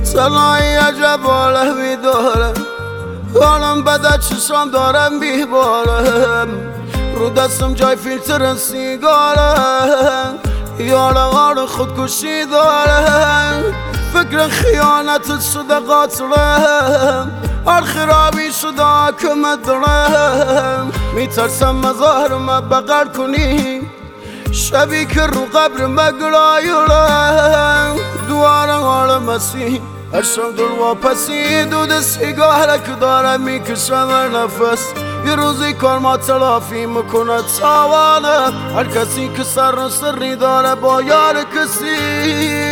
سلایی عجب حالمی دارم، حالم بده چشم دارم بیبارم، رو دستم جای فیلتر سیگارم، یارم خودکشی دارم، فکر خیانت شده قاتلم، هر خرابی شده حاکمت دارم، میترسم مزارم بغل کنی، شبی که رو قبر مگرایولم، دوارم حال مسیح هرشم دل واپسی، دود سیگاره که دارم میکشم هر نفس، یه روزی کار ما تلافی میکنه تاوانه، هر کسی که سر و سری داره با یار کسی